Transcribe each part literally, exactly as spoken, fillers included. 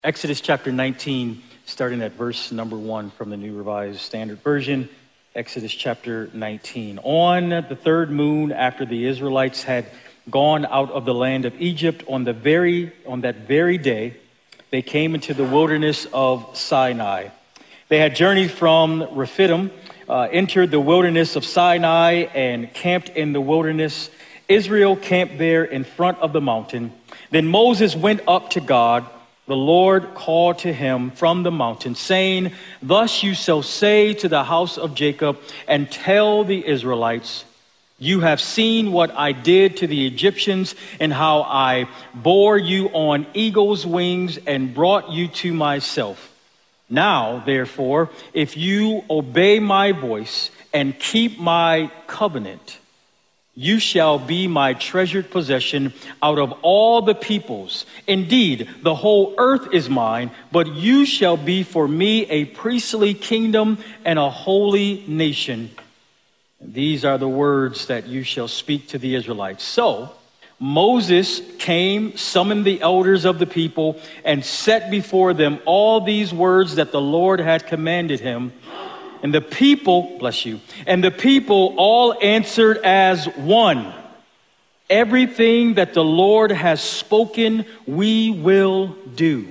Exodus chapter nineteen, starting at verse number one from the New Revised Standard Version. Exodus chapter nineteen. On the third moon, after the Israelites had gone out of the land of Egypt, on the very on that very day, they came into the wilderness of Sinai. They had journeyed from Rephidim, uh, entered the wilderness of Sinai, and camped in the wilderness. Israel camped there in front of the mountain. Then Moses went up to God. The Lord called to him from the mountain, saying, "Thus you shall say to the house of Jacob, and tell the Israelites, you have seen what I did to the Egyptians, and how I bore you on eagle's wings and brought you to myself. Now, therefore, if you obey my voice and keep my covenant, you shall be my treasured possession out of all the peoples. Indeed, the whole earth is mine, but you shall be for me a priestly kingdom and a holy nation. And these are the words that you shall speak to the Israelites." So Moses came, summoned the elders of the people, and set before them all these words that the Lord had commanded him. And the people, bless you, and the people all answered as one, "Everything that the Lord has spoken, we will do."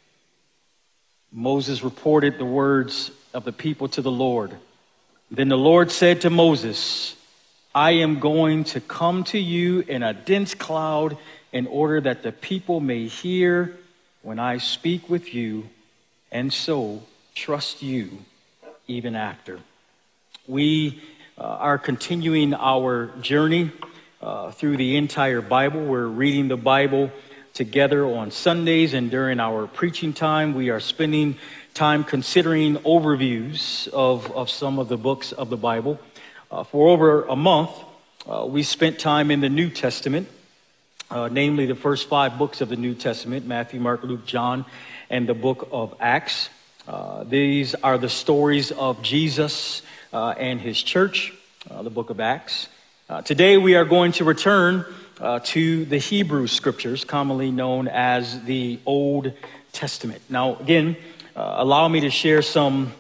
Moses reported the words of the people to the Lord. Then the Lord said to Moses, "I am going to come to you in a dense cloud in order that the people may hear when I speak with you, and so trust you even after." We uh, are continuing our journey uh, through the entire Bible. We're reading the Bible together on Sundays, and during our preaching time, we are spending time considering overviews of, of some of the books of the Bible. Uh, for over a month, uh, we spent time in the New Testament, uh, namely the first five books of the New Testament, Matthew, Mark, Luke, John, and the book of Acts. Uh, these are the stories of Jesus uh, and his church, uh, the book of Acts. Uh, today we are going to return uh, to the Hebrew scriptures, commonly known as the Old Testament. Now, again, uh, allow me to share some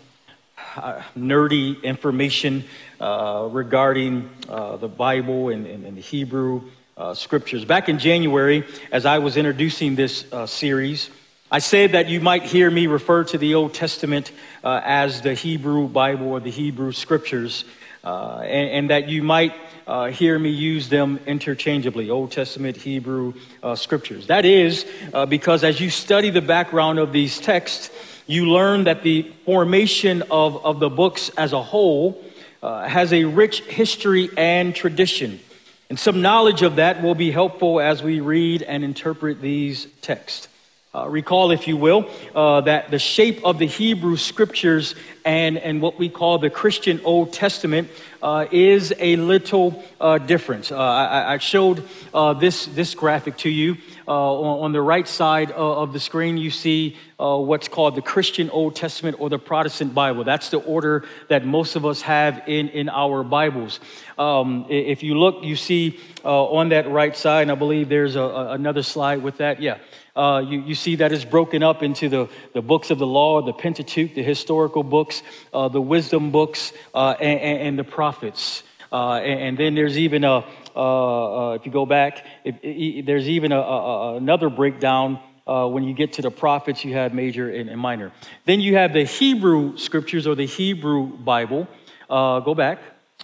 uh, nerdy information uh, regarding uh, the Bible and, and, and the Hebrew uh, scriptures. Back in January, as I was introducing this uh, series, I said that you might hear me refer to the Old Testament uh, as the Hebrew Bible or the Hebrew Scriptures, uh, and, and that you might uh, hear me use them interchangeably, Old Testament, Hebrew uh, Scriptures. That is uh, because as you study the background of these texts, you learn that the formation of, of the books as a whole uh, has a rich history and tradition. And some knowledge of that will be helpful as we read and interpret these texts. Uh, recall, if you will, uh, that the shape of the Hebrew scriptures and, and what we call the Christian Old Testament uh, is a little uh, different. Uh, I, I showed uh, this, this graphic to you. Uh, on, on the right side uh, of the screen, you see uh, what's called the Christian Old Testament or the Protestant Bible. That's the order that most of us have in, in our Bibles. Um, if you look, you see uh, on that right side, and I believe there's a, a, another slide with that. Yeah. Uh, you, you see that it's broken up into the, the books of the law, the Pentateuch, the historical books, uh, the wisdom books, uh, and, and the prophets. Uh, and, and then there's even a, uh, uh, if you go back, if, if, there's even a, a, another breakdown. Uh, when you get to the prophets, you have major and, and minor. Then you have the Hebrew scriptures or the Hebrew Bible. Uh, go back.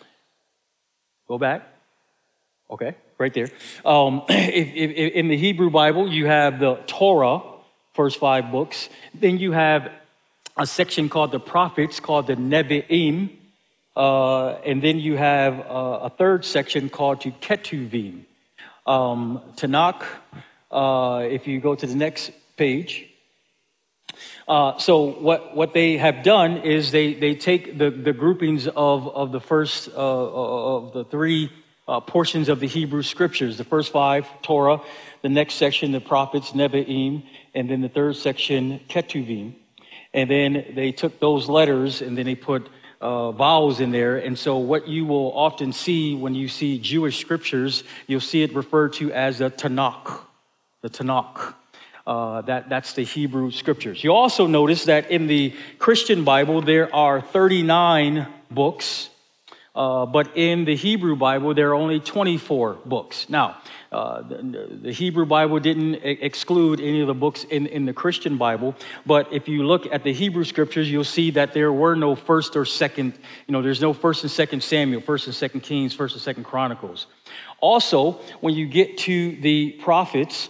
Go back. Okay. Right there. Um, if, if, if in the Hebrew Bible, you have the Torah, first five books. Then you have a section called the prophets, called the Nevi'im. Uh, and then you have uh, a third section called the Ketuvim. Um, Tanakh, uh, if you go to the next page. Uh, so what, what they have done is they, they take the, the groupings of, of the first uh, of the three Uh, portions of the Hebrew scriptures. The first five, Torah. The next section, the prophets, Nevi'im. And then the third section, Ketuvim. And then they took those letters and then they put uh, vowels in there. And so what you will often see when you see Jewish scriptures, you'll see it referred to as the Tanakh. The Tanakh. Uh, that, that's the Hebrew Scriptures. You also notice that in the Christian Bible, there are thirty-nine books, uh, but in the Hebrew Bible, there are only twenty-four books. Now, uh, the, the Hebrew Bible didn't exclude any of the books in, in the Christian Bible, but if you look at the Hebrew Scriptures, you'll see that there were no first or second, you know, there's no first and second Samuel, first and second Kings, first and second Chronicles. Also, when you get to the prophets,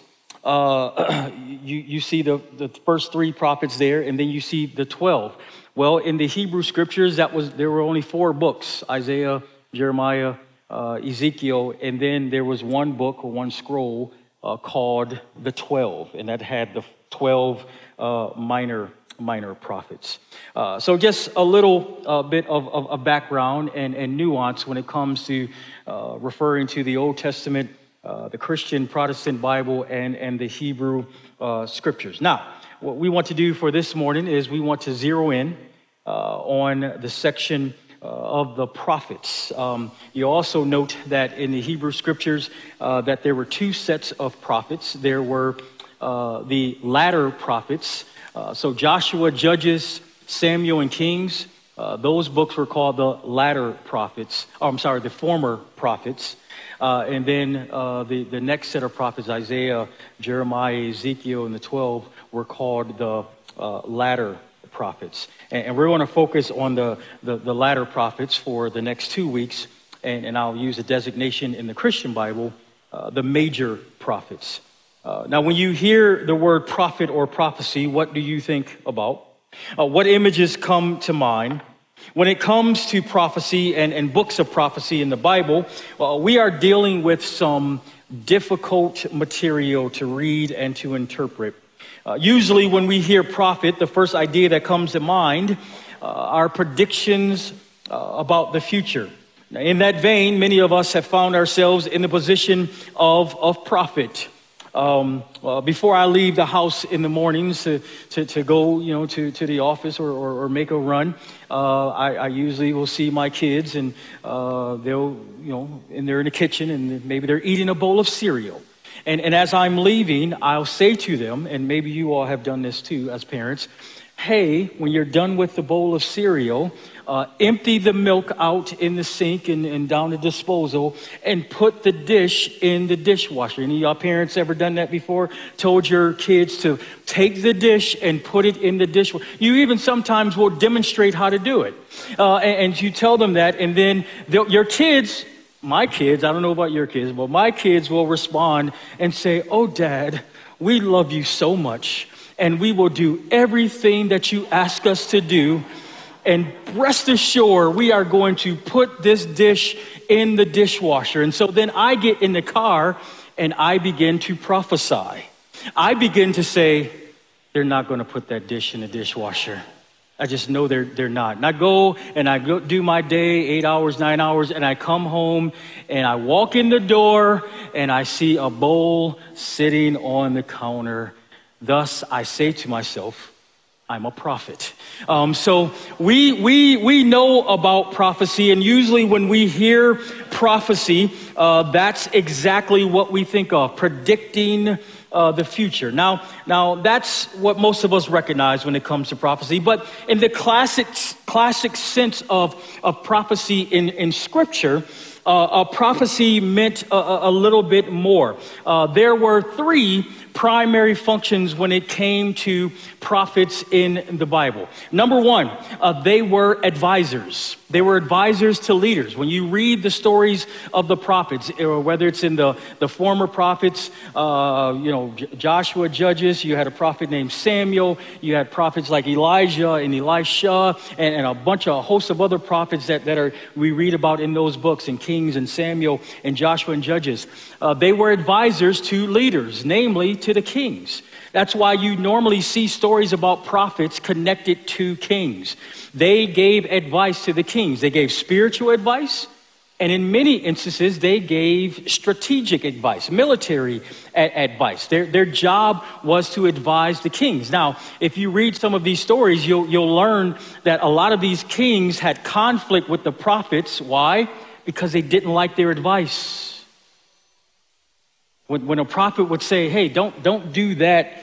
Uh, you, you see the, the first three prophets there, and then you see the twelve. Well, in the Hebrew Scriptures, that was there were only four books: Isaiah, Jeremiah, uh, Ezekiel, and then there was one book or one scroll uh, called the twelve, and that had the twelve uh, minor minor prophets. Uh, so just a little uh, bit of, of, of background and, and nuance when it comes to uh, referring to the Old Testament, Uh, the Christian Protestant Bible, and, and the Hebrew uh, Scriptures. Now, what we want to do for this morning is we want to zero in uh, on the section uh, of the prophets. Um, you also note that in the Hebrew Scriptures uh, that there were two sets of prophets. There were uh, the latter prophets. Uh, so Joshua, Judges, Samuel, and Kings. Uh, those books were called the latter prophets. Oh, I'm sorry, the former prophets. Uh, and then uh, the, the next set of prophets, Isaiah, Jeremiah, Ezekiel, and the twelve, were called the uh, latter prophets. And, and we're going to focus on the, the, the latter prophets for the next two weeks. And, and I'll use a designation in the Christian Bible, uh, the major prophets. Uh, now, when you hear the word prophet or prophecy, what do you think about? Uh, what images come to mind? When it comes to prophecy and, and books of prophecy in the Bible, uh, we are dealing with some difficult material to read and to interpret. Uh, usually when we hear prophet, the first idea that comes to mind uh, are predictions uh, about the future. Now, in that vein, many of us have found ourselves in the position of, of prophet. Um, uh, before I leave the house in the mornings to, to, to go, you know, to, to the office or, or, or make a run, uh, I, I usually will see my kids, and uh, they'll, you know, and they're in the kitchen, and maybe they're eating a bowl of cereal. And, and as I'm leaving, I'll say to them, and maybe you all have done this too as parents, hey, when you're done with the bowl of cereal, uh, empty the milk out in the sink and, and down the disposal, and put the dish in the dishwasher. Any of y'all parents ever done that before? Told your kids to take the dish and put it in the dishwasher. You even sometimes will demonstrate how to do it. Uh, and, and you tell them that, and then your kids, my kids, I don't know about your kids, but my kids will respond and say, oh, Dad, we love you so much, and we will do everything that you ask us to do. And rest assured, we are going to put this dish in the dishwasher. And so then I get in the car and I begin to prophesy. I begin to say, they're not going to put that dish in the dishwasher. I just know they're they're not. And I go and I go do my day, eight hours, nine hours, and I come home and I walk in the door and I see a bowl sitting on the counter. Thus, I say to myself, I'm a prophet. Um, so we we we know about prophecy, and usually when we hear prophecy, uh, that's exactly what we think of: predicting uh, the future. Now, now that's what most of us recognize when it comes to prophecy. But in the classic classic sense of of prophecy in in Scripture, uh, a prophecy meant a, a little bit more. Uh, there were three primary functions when it came to prophets in the Bible. Number one, uh, they were advisors. They were advisors to leaders. When you read the stories of the prophets, or whether it's in the, the former prophets, uh, you know, J- Joshua, Judges, you had a prophet named Samuel, you had prophets like Elijah and Elisha, and, and a bunch of a host of other prophets that, that are we read about in those books, in Kings and Samuel and Joshua and Judges. Uh, they were advisors to leaders, namely to the kings. That's why you normally see stories about prophets connected to kings. They gave advice to the kings. They gave spiritual advice, and in many instances, they gave strategic advice, military a- advice. Their, their job was to advise the kings. Now, if you read some of these stories, you'll, you'll learn that a lot of these kings had conflict with the prophets. Why? Because they didn't like their advice. When, when a prophet would say, hey, don't, don't do that,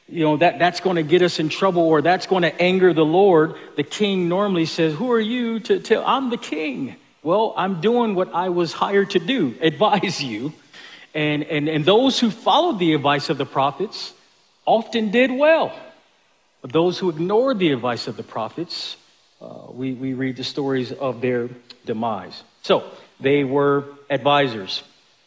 you know, that, that's going to get us in trouble, or that's going to anger the Lord, the king normally says, who are you to tell? I'm the king. Well, I'm doing what I was hired to do, advise you. And, and, and those who followed the advice of the prophets often did well. But those who ignored the advice of the prophets, uh, we, we read the stories of their demise. So they were advisors.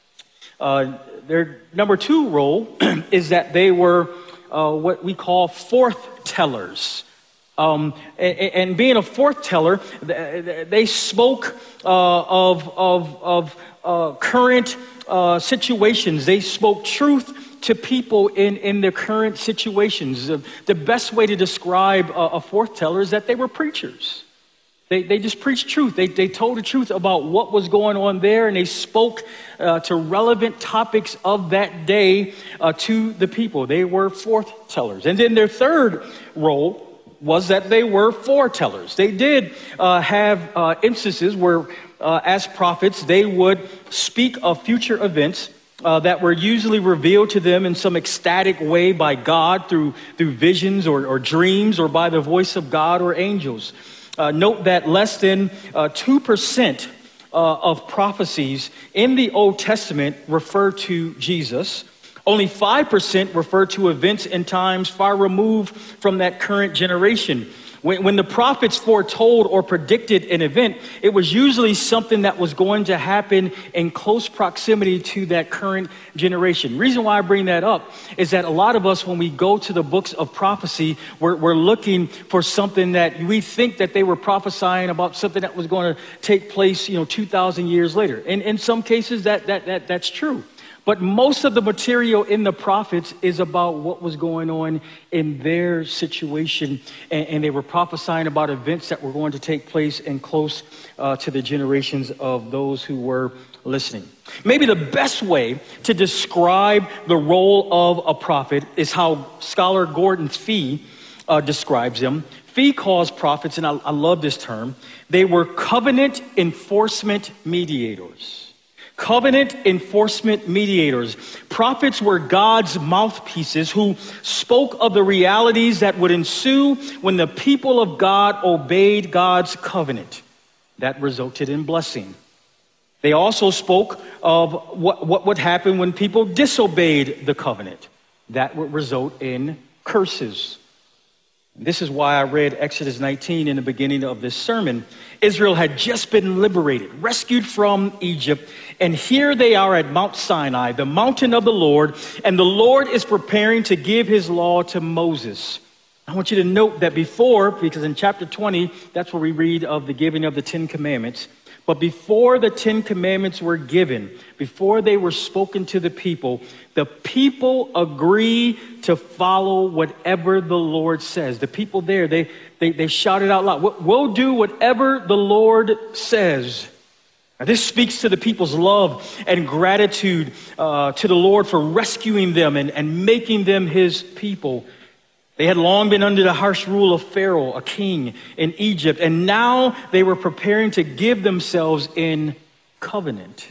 Uh, their number two role is that they were uh, what we call forth tellers. Um, and, and being a forth teller, they spoke uh, of, of, of uh, current uh, situations. They spoke truth to people in, in their current situations. The best way to describe a, a forth teller is that they were preachers. They, they just preached truth. They, they told the truth about what was going on there, and they spoke uh, to relevant topics of that day uh, to the people. They were forthtellers. And then their third role was that they were foretellers. They did uh, have uh, instances where, uh, as prophets, they would speak of future events uh, that were usually revealed to them in some ecstatic way by God through, through visions or, or dreams, or by the voice of God or angels. Uh, note that less than uh, two percent uh, of prophecies in the Old Testament refer to Jesus. Only five percent refer to events and times far removed from that current generation. When, when the prophets foretold or predicted an event, it was usually something that was going to happen in close proximity to that current generation. Reason why I bring that up is that a lot of us, when we go to the books of prophecy, we're, we're looking for something that we think that they were prophesying about, something that was going to take place, you know, two thousand years later. And in some cases, that that that that's true. But most of the material in the prophets is about what was going on in their situation. And, and they were prophesying about events that were going to take place and close uh, to the generations of those who were listening. Maybe the best way to describe the role of a prophet is how scholar Gordon Fee uh, describes them. Fee calls prophets, and I, I love this term, they were covenant enforcement mediators. Covenant enforcement mediators. Prophets were God's mouthpieces who spoke of the realities that would ensue when the people of God obeyed God's covenant. That resulted in blessing. They also spoke of what, what would happen when people disobeyed the covenant. That would result in curses. This is why I read Exodus nineteen in the beginning of this sermon. Israel had just been liberated, rescued from Egypt, and here they are at Mount Sinai, the mountain of the Lord, and the Lord is preparing to give his law to Moses. I want you to note that before, because in chapter twenty, that's where we read of the giving of the Ten Commandments. But before the Ten Commandments were given, before they were spoken to the people, the people agree to follow whatever the Lord says. The people there, they, they, they shouted out loud, we'll do whatever the Lord says. Now, this speaks to the people's love and gratitude uh, to the Lord for rescuing them and, and making them his people. They had long been under the harsh rule of Pharaoh, a king in Egypt, and now they were preparing to give themselves in covenant.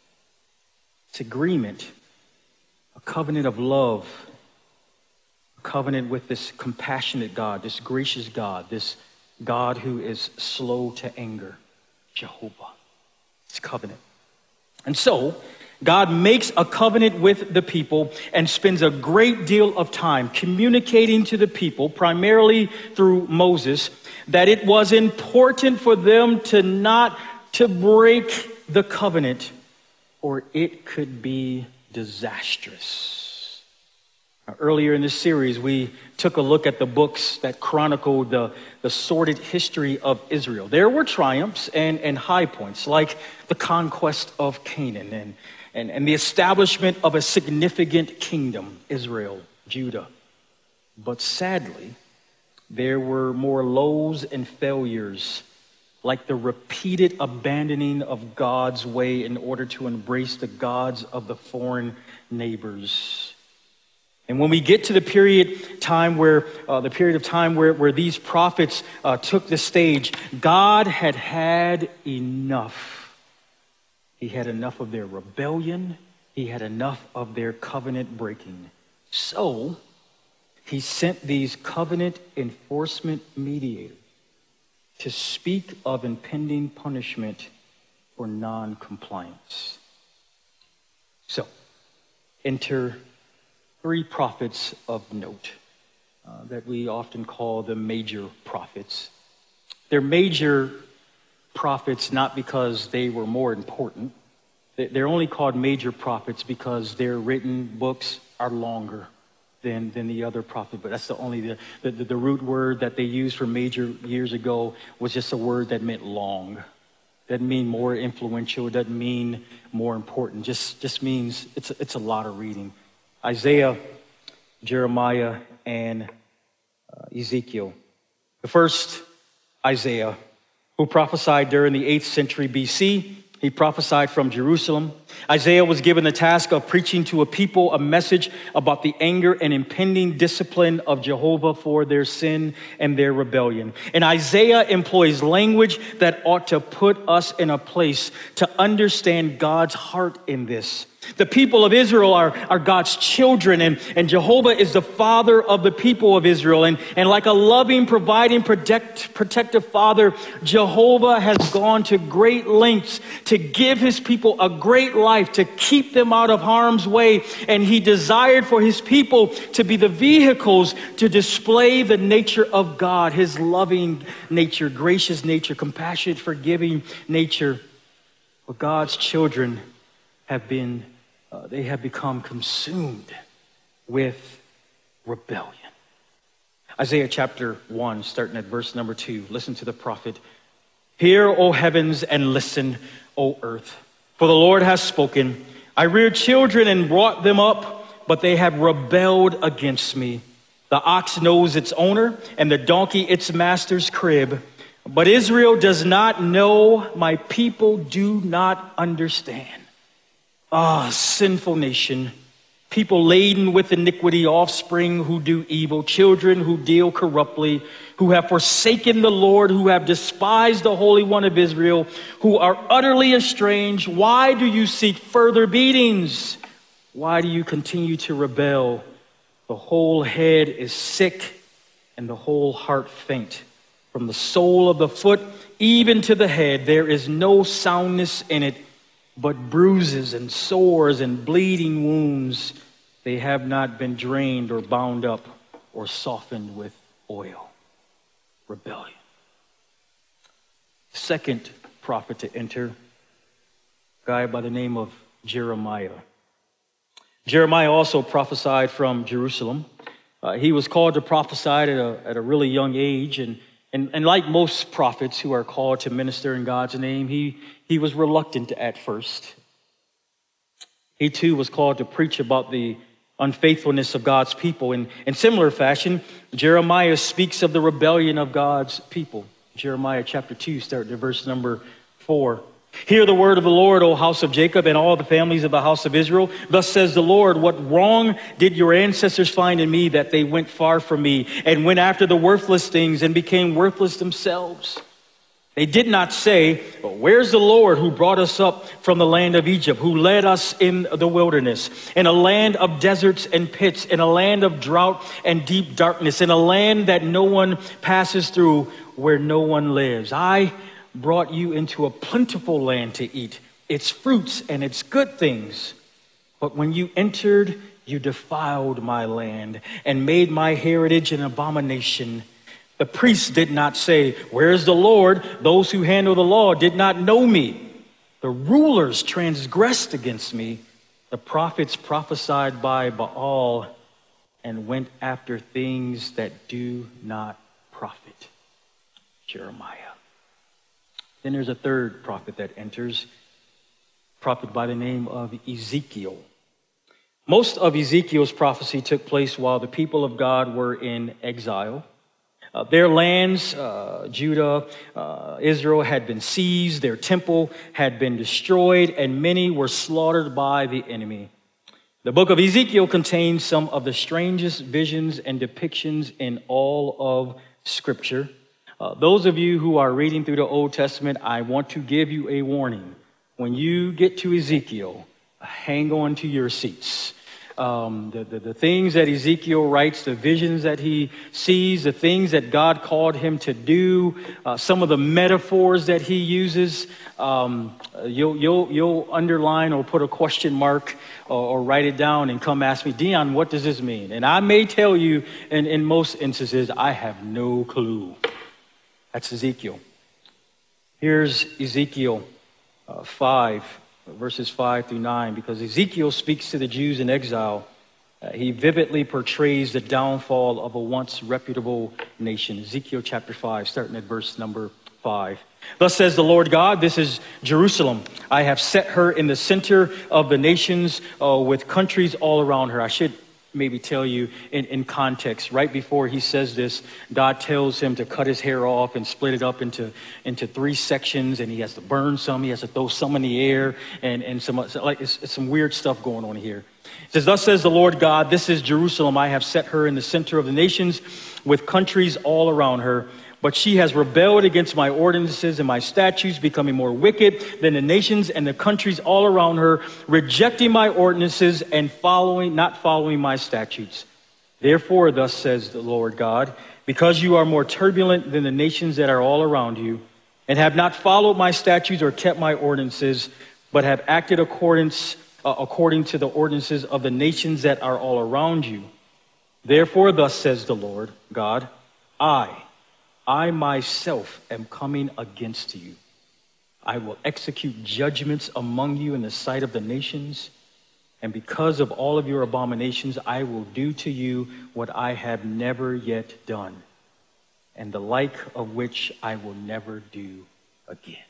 It's agreement, a covenant of love, a covenant with this compassionate God, this gracious God, this God who is slow to anger, Jehovah. It's covenant. And so, God makes a covenant with the people and spends a great deal of time communicating to the people, primarily through Moses, that it was important for them to not to break the covenant, or it could be disastrous. Now, earlier in this series, we took a look at the books that chronicled the, the sordid history of Israel. There were triumphs and, and high points, like the conquest of Canaan and And, and the establishment of a significant kingdom, Israel, Judah. But sadly, there were more lows and failures, like the repeated abandoning of God's way in order to embrace the gods of the foreign neighbors. And when we get to the period time where uh, the period of time where, where these prophets uh, took the stage, God had had enough. He had enough of their rebellion. He had enough of their covenant breaking. So he sent these covenant enforcement mediators to speak of impending punishment for non-compliance. So, enter three prophets of note uh, that we often call the major prophets. They're major prophets not because they were more important. They're only called major prophets because their written books are longer than, than the other prophets. But that's the only, the, the, the root word that they used for major years ago was just a word that meant long. Doesn't mean more influential. It doesn't mean more important. Just, just means it's, it's a lot of reading. Isaiah, Jeremiah, and uh, Ezekiel. The first, Isaiah, who prophesied during the eighth century B C. He prophesied from Jerusalem. Isaiah was given the task of preaching to a people a message about the anger and impending discipline of Jehovah for their sin and their rebellion. And Isaiah employs language that ought to put us in a place to understand God's heart in this. The people of Israel are, are God's children, and, and Jehovah is the father of the people of Israel. And, and like a loving, providing, protect, protective father, Jehovah has gone to great lengths to give his people a great life, to keep them out of harm's way. And he desired for his people to be the vehicles to display the nature of God, his loving nature, gracious nature, compassionate, forgiving nature. But God's children have been Uh, they have become consumed with rebellion. Isaiah chapter one, starting at verse number two. Listen to the prophet. Hear, O heavens, and listen, O earth. For the Lord has spoken. I reared children and brought them up, but they have rebelled against me. The ox knows its owner, and the donkey its master's crib. But Israel does not know, my people do not understand. Ah, sinful nation, people laden with iniquity, offspring who do evil, children who deal corruptly, who have forsaken the Lord, who have despised the Holy One of Israel, who are utterly estranged. Why do you seek further beatings? Why do you continue to rebel? The whole head is sick and the whole heart faint. From the sole of the foot even to the head, there is no soundness in it, but bruises and sores and bleeding wounds. They have not been drained or bound up or softened with oil. Rebellion. Second prophet to enter, a guy by the name of Jeremiah. Jeremiah also prophesied from Jerusalem. Uh, he was called to prophesy at a, at a really young age, and And, and like most prophets who are called to minister in God's name, he, he was reluctant at first. He too was called to preach about the unfaithfulness of God's people. In, in similar fashion, Jeremiah speaks of the rebellion of God's people. Jeremiah chapter two, starting at verse number four. Hear the word of the Lord, O house of Jacob, and all the families of the house of Israel. Thus says the Lord, what wrong did your ancestors find in me that they went far from me and went after the worthless things and became worthless themselves? They did not say, well, where's the Lord who brought us up from the land of Egypt, who led us in the wilderness, in a land of deserts and pits, in a land of drought and deep darkness, in a land that no one passes through, where no one lives? I brought you into a plentiful land to eat, its fruits and its good things. But when you entered, you defiled my land and made my heritage an abomination. The priests did not say, where is the Lord? Those who handle the law did not know me. The rulers transgressed against me. The prophets prophesied by Baal and went after things that do not profit. Jeremiah. Then there's a third prophet that enters, a prophet by the name of Ezekiel. Most of Ezekiel's prophecy took place while the people of God were in exile. Uh, their lands, uh, Judah, uh, Israel, had been seized, their temple had been destroyed, and many were slaughtered by the enemy. The book of Ezekiel contains some of the strangest visions and depictions in all of Scripture. Uh, those of you who are reading through the Old Testament, I want to give you a warning. When you get to Ezekiel, hang on to your seats. Um, the, the, the things that Ezekiel writes, the visions that he sees, the things that God called him to do, uh, some of the metaphors that he uses, um, you'll, you'll, you'll underline or put a question mark or, or write it down and come ask me, Dion, what does this mean? And I may tell you in, in most instances, I have no clue. That's Ezekiel. Here's Ezekiel uh, five. Verses five through nine, because Ezekiel speaks to the Jews in exile. Uh, he vividly portrays the downfall of a once reputable nation. Ezekiel chapter five, starting at verse number five. Thus says the Lord God, this is Jerusalem. I have set her in the center of the nations uh, with countries all around her. I should maybe tell you in, in context, right before he says this, God tells him to cut his hair off and split it up into, into three sections, and he has to burn some, he has to throw some in the air, and, and some, like, it's, it's some weird stuff going on here. It says, thus says the Lord God, this is Jerusalem. I have set her in the center of the nations with countries all around her. But she has rebelled against my ordinances and my statutes, becoming more wicked than the nations and the countries all around her, rejecting my ordinances and following, not following my statutes. Therefore, thus says the Lord God, because you are more turbulent than the nations that are all around you, and have not followed my statutes or kept my ordinances, but have acted accordance, uh, according to the ordinances of the nations that are all around you. Therefore, thus says the Lord God, I, I myself am coming against you. I will execute judgments among you in the sight of the nations, and because of all of your abominations, I will do to you what I have never yet done, and the like of which I will never do again.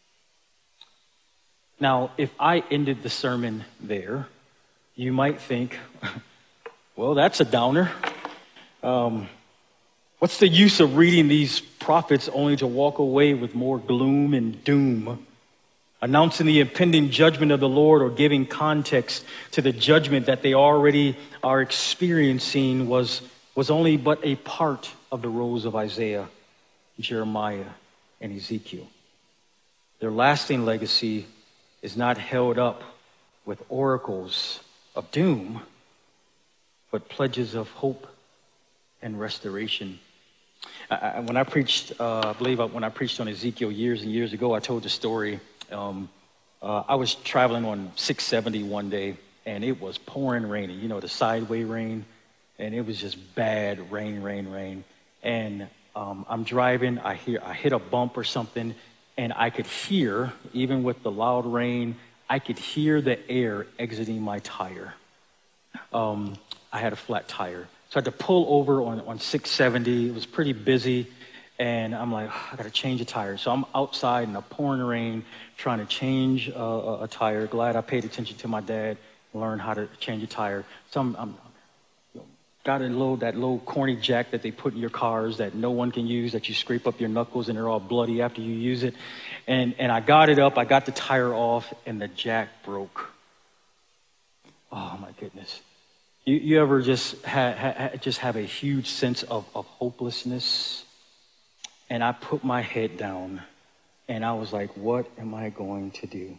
Now, if I ended the sermon there, you might think, well, that's a downer. Um, What's the use of reading these prophets only to walk away with more gloom and doom? Announcing the impending judgment of the Lord or giving context to the judgment that they already are experiencing was, was only but a part of the roles of Isaiah, Jeremiah, and Ezekiel. Their lasting legacy is not held up with oracles of doom, but pledges of hope and restoration. I, when I preached, uh, I believe when I preached on Ezekiel years and years ago, I told the story. Um, uh, I was traveling on six seventy one day, and it was pouring raining, you know, the sideway rain, and it was just bad rain, rain, rain. And um, I'm driving, I hear, I hit a bump or something, and I could hear, even with the loud rain, I could hear the air exiting my tire. Um, I had a flat tire. So I had to pull over on, on six seventy. It was pretty busy. And I'm like, oh, I got to change a tire. So I'm outside in the pouring rain trying to change a, a, a tire. Glad I paid attention to my dad and learned how to change a tire. So I'm, I'm got a little, that little corny jack that they put in your cars that no one can use, that you scrape up your knuckles and they're all bloody after you use it. And, and I got it up. I got the tire off and the jack broke. Oh, my goodness. You, you ever just ha, ha, just have a huge sense of, of hopelessness? And I put my head down and I was like, what am I going to do?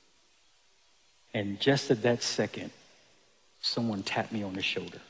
And just at that second, someone tapped me on the shoulder.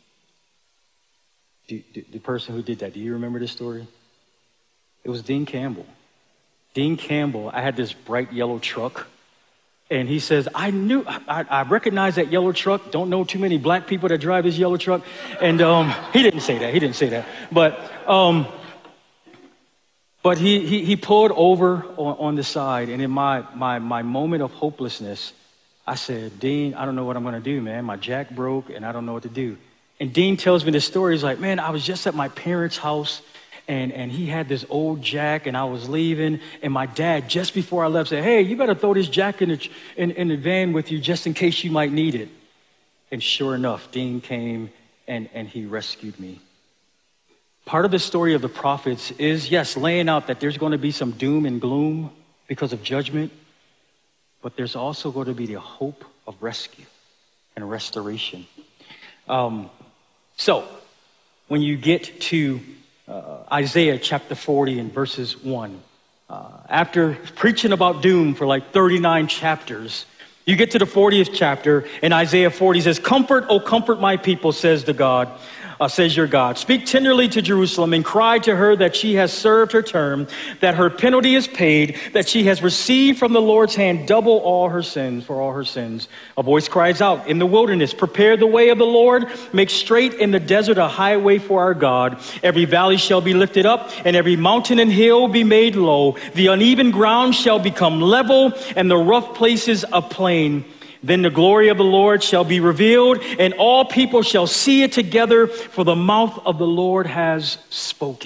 Do, do, the person who did that, do you remember this story? It was Dean Campbell. Dean Campbell, I had this bright yellow truck. And he says, I knew, I, I recognize that yellow truck. Don't know too many black people that drive this yellow truck. And um, he didn't say that. He didn't say that. But um, but he, he he pulled over on, on the side. And in my, my, my moment of hopelessness, I said, Dean, I don't know what I'm going to do, man. My jack broke and I don't know what to do. And Dean tells me this story. He's like, man, I was just at my parents' house. And, and he had this old jack, and I was leaving, and my dad, just before I left, said, hey, you better throw this jack in the, in, in the van with you just in case you might need it. And sure enough, Dean came, and, and he rescued me. Part of the story of the prophets is, yes, laying out that there's going to be some doom and gloom because of judgment, but there's also going to be the hope of rescue and restoration. Um, so, when you get to Uh, Isaiah chapter forty and verses one. Uh, after preaching about doom for like thirty-nine chapters, You get to the fortieth chapter, and Isaiah forty says, "Comfort, O comfort my people, says the God, uh, says your God. Speak tenderly to Jerusalem and cry to her that she has served her term, that her penalty is paid, that she has received from the Lord's hand double all her sins, for all her sins." A voice cries out in the wilderness, "Prepare the way of the Lord, make straight in the desert a highway for our God. Every valley shall be lifted up, and every mountain and hill be made low. The uneven ground shall become level, and the rough places a plain. Then the glory of the Lord shall be revealed, and all people shall see it together, for the mouth of the Lord has spoken."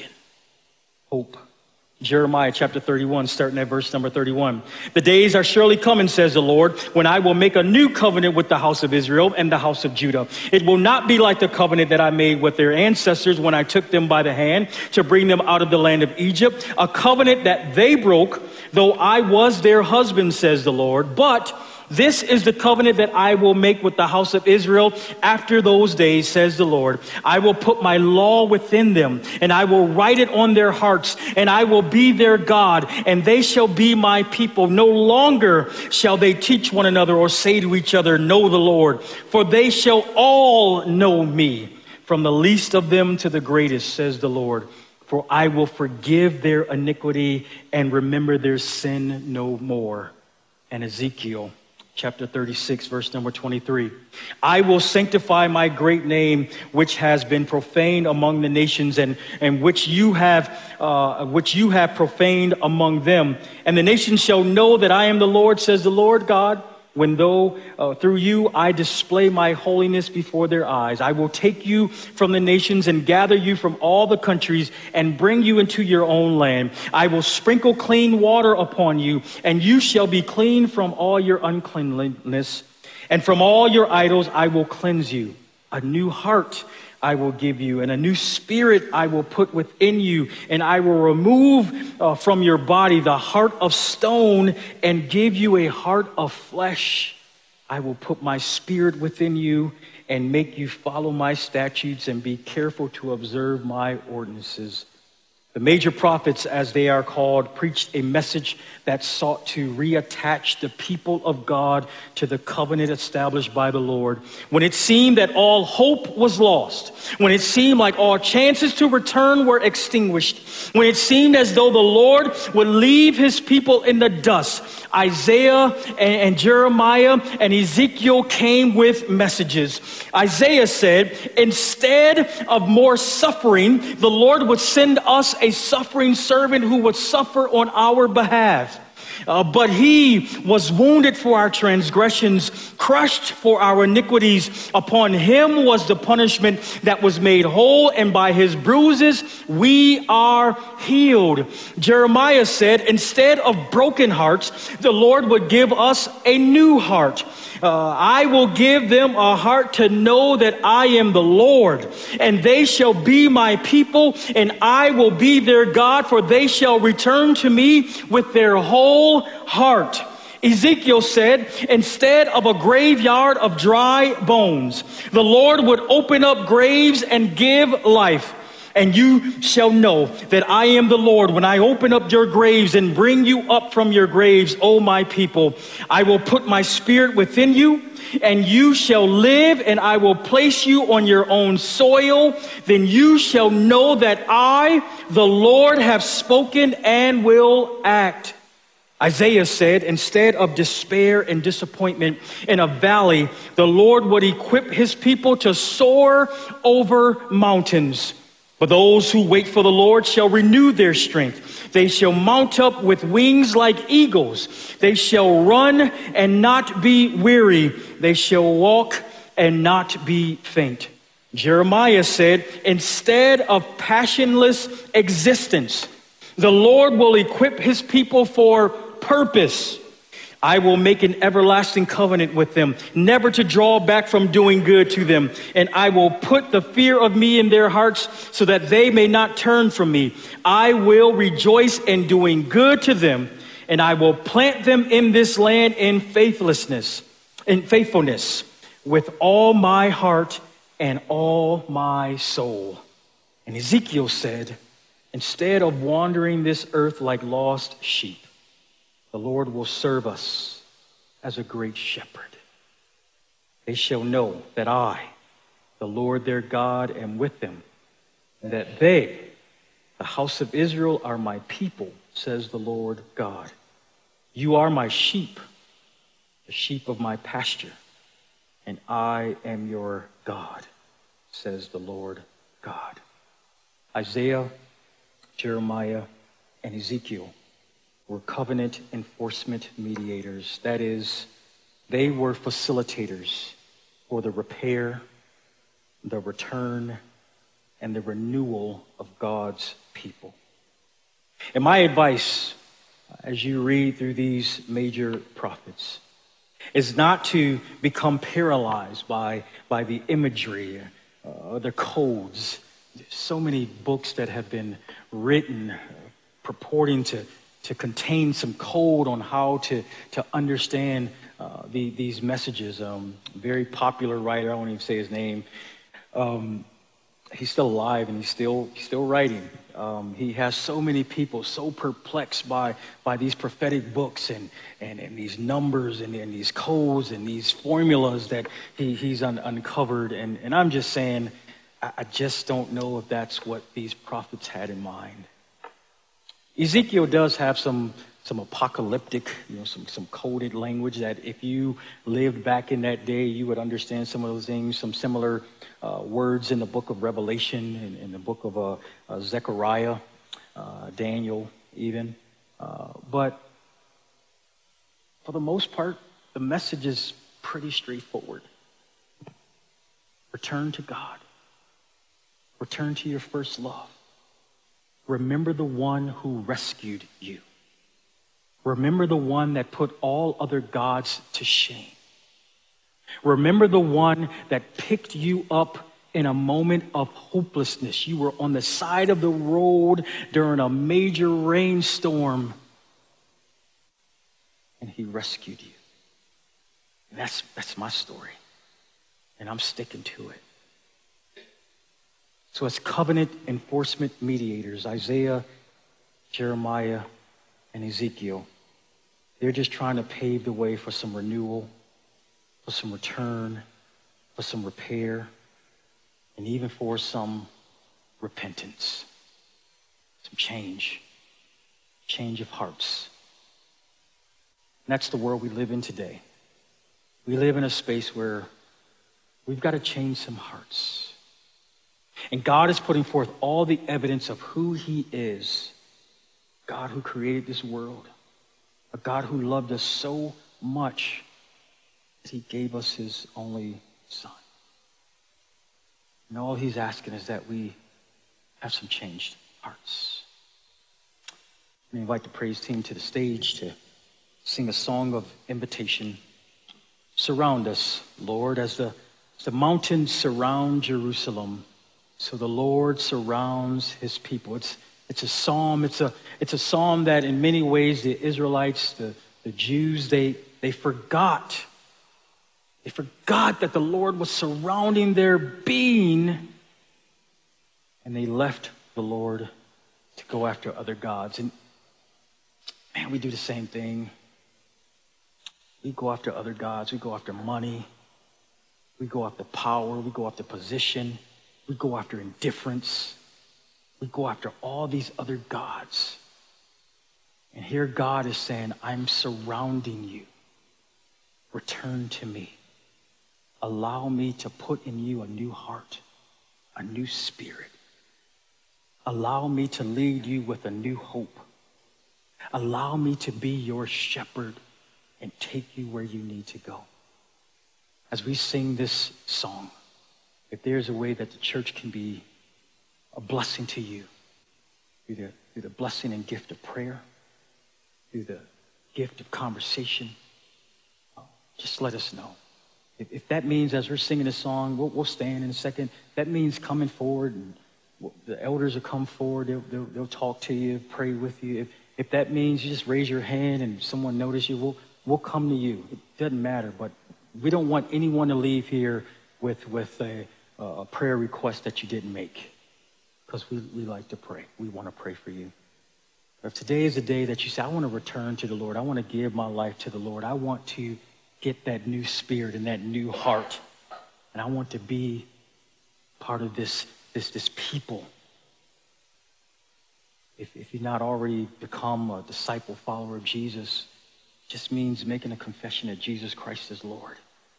Hope. Jeremiah chapter thirty-one, starting at verse number thirty-one. "The days are surely coming, says the Lord, when I will make a new covenant with the house of Israel and the house of Judah. It will not be like the covenant that I made with their ancestors when I took them by the hand to bring them out of the land of Egypt, a covenant that they broke, though I was their husband, says the Lord. But this is the covenant that I will make with the house of Israel after those days, says the Lord. I will put my law within them, and I will write it on their hearts, and I will be their God, and they shall be my people. No longer shall they teach one another or say to each other, 'Know the Lord,' for they shall all know me, from the least of them to the greatest, says the Lord. For I will forgive their iniquity and remember their sin no more." And Ezekiel chapter thirty-six, verse number twenty-three. "I will sanctify my great name, which has been profaned among the nations, and, and which you have uh, which you have profaned among them. And the nations shall know that I am the Lord, says the Lord God, when though uh, through you I display my holiness before their eyes. I will take you from the nations and gather you from all the countries and bring you into your own land. I will sprinkle clean water upon you, and you shall be clean from all your uncleanness. And from all your idols I will cleanse you. A new heart I will give you, and a new spirit I will put within you, and I will remove uh, from your body the heart of stone and give you a heart of flesh. I will put my spirit within you and make you follow my statutes and be careful to observe my ordinances." The major prophets, as they are called, preached a message that sought to reattach the people of God to the covenant established by the Lord. When it seemed that all hope was lost, when it seemed like all chances to return were extinguished, when it seemed as though the Lord would leave his people in the dust, Isaiah and, and Jeremiah and Ezekiel came with messages. Isaiah said, instead of more suffering, the Lord would send us a suffering servant who would suffer on our behalf. Uh, but he was wounded for our transgressions, crushed for our iniquities. Upon him was the punishment that was made whole, and by his bruises we are healed. Jeremiah said, instead of broken hearts, the Lord would give us a new heart. Uh, I will give them a heart to know that I am the Lord, and they shall be my people, and I will be their God, for they shall return to me with their whole heart. Ezekiel said, instead of a graveyard of dry bones, the Lord would open up graves and give life. And you shall know that I am the Lord when I open up your graves and bring you up from your graves, O my people. I will put my spirit within you, and you shall live, and I will place you on your own soil. Then you shall know that I, the Lord, have spoken and will act. Isaiah said, instead of despair and disappointment in a valley, the Lord would equip his people to soar over mountains. But those who wait for the Lord shall renew their strength. They shall mount up with wings like eagles. They shall run and not be weary. They shall walk and not be faint. Jeremiah said, instead of passionless existence, the Lord will equip his people for purpose. I will make an everlasting covenant with them, never to draw back from doing good to them. And I will put the fear of me in their hearts so that they may not turn from me. I will rejoice in doing good to them, and I will plant them in this land in faithlessness, in faithfulness, with all my heart and all my soul. And Ezekiel said, instead of wandering this earth like lost sheep, the Lord will serve us as a great shepherd. They shall know that I, the Lord their God, am with them, and that they, the house of Israel, are my people, says the Lord God. You are my sheep, the sheep of my pasture, and I am your God, says the Lord God. Isaiah, Jeremiah, and Ezekiel were covenant enforcement mediators. That is, they were facilitators for the repair, the return, and the renewal of God's people. And my advice, as you read through these major prophets, is not to become paralyzed by, by the imagery, uh, the codes. There's so many books that have been written uh, purporting to, to contain some code on how to, to understand uh, the, these messages. Um, very popular writer, I won't even say his name. Um, he's still alive and he's still, he's still writing. Um, he has so many people so perplexed by, by these prophetic books and, and, and these numbers and, and these codes and these formulas that he, he's un, uncovered. And, and I'm just saying, I, I just don't know if that's what these prophets had in mind. Ezekiel does have some, some apocalyptic, you know, some, some coded language that if you lived back in that day, you would understand some of those things, some similar Uh, words in the book of Revelation, in, in the book of uh, uh, Zechariah, uh, Daniel even. Uh, but for the most part, the message is pretty straightforward. Return to God. Return to your first love. Remember the one who rescued you. Remember the one that put all other gods to shame. Remember the one that picked you up in a moment of hopelessness. You were on the side of the road during a major rainstorm, and he rescued you. And that's, that's my story, and I'm sticking to it. So as covenant enforcement mediators, Isaiah, Jeremiah, and Ezekiel, they're just trying to pave the way for some renewal, for some return, for some repair, and even for some repentance, some change, change of hearts. And that's the world we live in today. We live in a space where we've got to change some hearts. And God is putting forth all the evidence of who he is. God who created this world, a God who loved us so much he gave us his only son. And all he's asking is that we have some changed hearts. I invite the praise team to the stage to sing a song of invitation. Surround us, Lord, as the, as the mountains surround Jerusalem, so the Lord surrounds his people. It's, it's a psalm. It's a, it's a psalm that in many ways the Israelites, the, the Jews, they, they forgot. They forgot that the Lord was surrounding their being, and they left the Lord to go after other gods. And man, we do the same thing. We go after other gods. We go after money. We go after power. We go after position. We go after indifference. We go after all these other gods. And here God is saying, I'm surrounding you. Return to me. Allow me to put in you a new heart, a new spirit. Allow me to lead you with a new hope. Allow me to be your shepherd and take you where you need to go. As we sing this song, if there's a way that the church can be a blessing to you, through the, through the blessing and gift of prayer, through the gift of conversation, just let us know. If, if that means, as we're singing this song, we'll, we'll stand in a second. That means coming forward, and the elders will come forward. They'll, they'll, they'll talk to you, pray with you. If, if that means you just raise your hand and someone notices you, we'll, we'll come to you. It doesn't matter, but we don't want anyone to leave here with, with a, a prayer request that you didn't make, because we, we like to pray. We want to pray for you. If today is the day that you say, I want to return to the Lord, I want to give my life to the Lord, I want to get that new spirit and that new heart. And I want to be part of this, this, this people. If, if you've not already become a disciple follower of Jesus, it just means making a confession that Jesus Christ is Lord.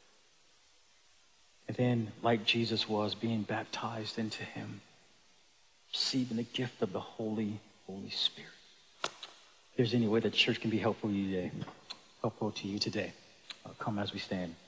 And then, like Jesus was, being baptized into him, receiving the gift of the Holy, Holy Spirit. If there's any way that the church can be helpful to you today, helpful to you today, uh, come as we stand.